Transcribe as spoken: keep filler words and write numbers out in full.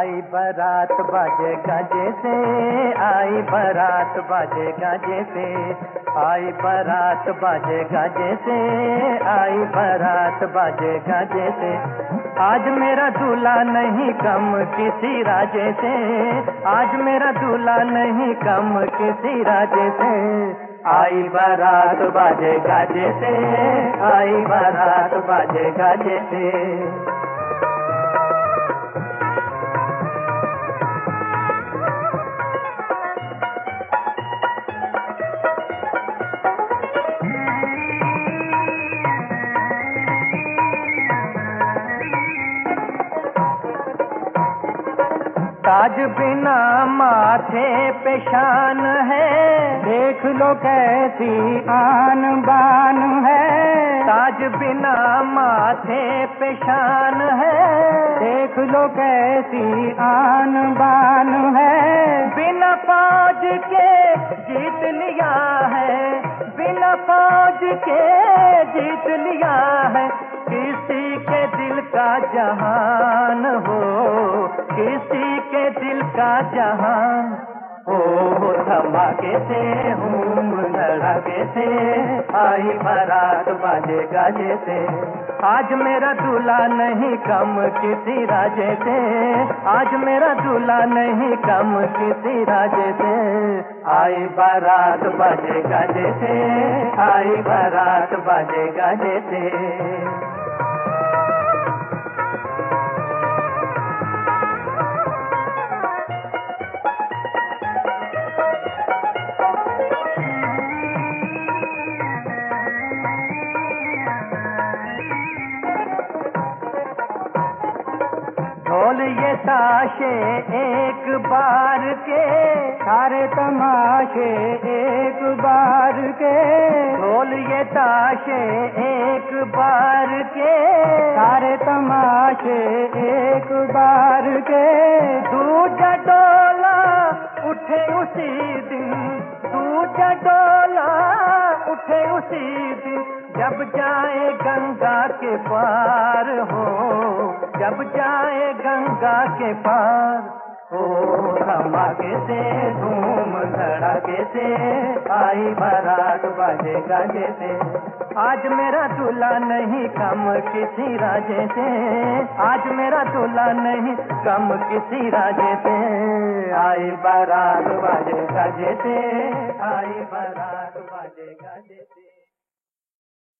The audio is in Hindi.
आई बारात बाजे गाजे से, आई बारात बाजे गाजे से, आई बारात बाजे गाजे से, आई बारात बाजे गाजे से। आज मेरा दूल्हा नहीं कम किसी राजे से, आज मेरा दूल्हा नहीं कम किसी राजे से। आई बारात बाजे गाजे से, आई बारात बाजे गाजे से। ताज बिना माथे पे शान है, देख लो कैसी आन बान है। ताज बिना माथे पे शान है, देख लो कैसी आन बान है। बिना फौज के जीत लिया है, बिना फौज के जीत लिया है। किसी के दिल का जहान हो, किसी के दिल का जहान हो। धमाके से हूम धड़ाके से, आई बारात बाजे गाजे से। आज मेरा दूल्हा नहीं कम किसी राजे से, आज मेरा दूल्हा नहीं कम किसी राजे से। आई बारात बाजे गाजे से, आई बारात बाजे गाजे से। ढोल ये ताशे एक बार के, सारे तमाशे एक बार के। ढोल ये ताशे एक बार के, सारे तमाशे एक बार के। दूजा डोला उठे उसी दिन, दूजा डोला उठे उसी दिन। जब जाए गंगा के पार हो, जब जाए गंगा के पार हो। धमाके से धूम धड़ाके से, आई बारात बाजे गाजे से। आज मेरा दूल्हा नहीं कम किसी राजे से, आज मेरा दूल्हा नहीं कम किसी राजे से। आई बारात बाजे गाजे से, आई बारात बाजे गाजे से।